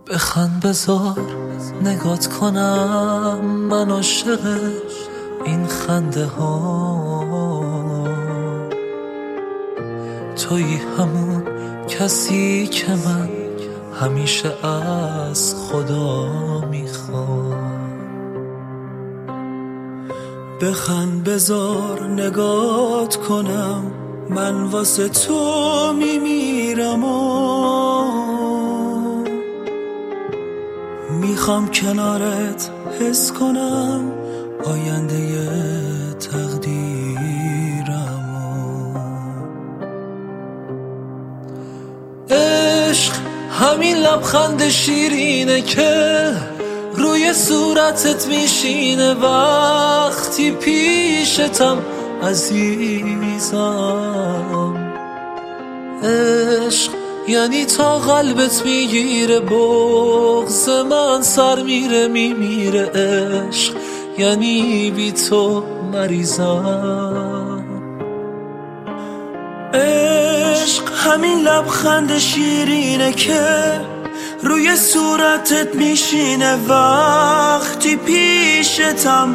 بخند بذار نگات کنم، من عاشق این خنده ها. تویی همون کسی که من همیشه از خدا میخوام. بخند بذار نگات کنم، من واسه تو میمیرم و میخوام کنارت حس کنم آینده تقدیرم. عشق همین لبخند شیرینه که روی صورتت میشینه وقتی پیشتم عزیزم. عشق یعنی تا قلبت میگیره بغض من سر میره میمیره. عشق یعنی بی تو مریضم. عشق همین لبخند شیرینه که روی صورتت میشینه وقتی پیشتم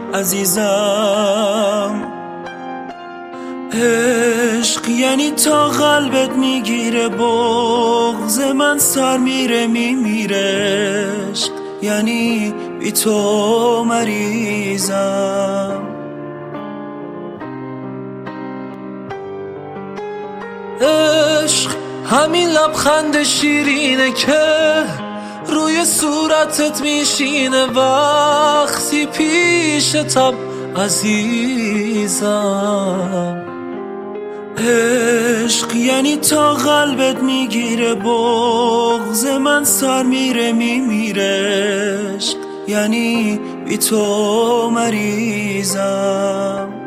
عزیزم. عشق یعنی تا قلبت میگیره بغض من سر میره میمیره. عشق یعنی بی تو مریضم. عشق همین لبخند شیرینه که روی صورتت میشینه وقتی پیشتم عزیزم. عشق یعنی تا قلبت میگیره بغض من سر میره میمیره. عشق یعنی بی تو مریضم.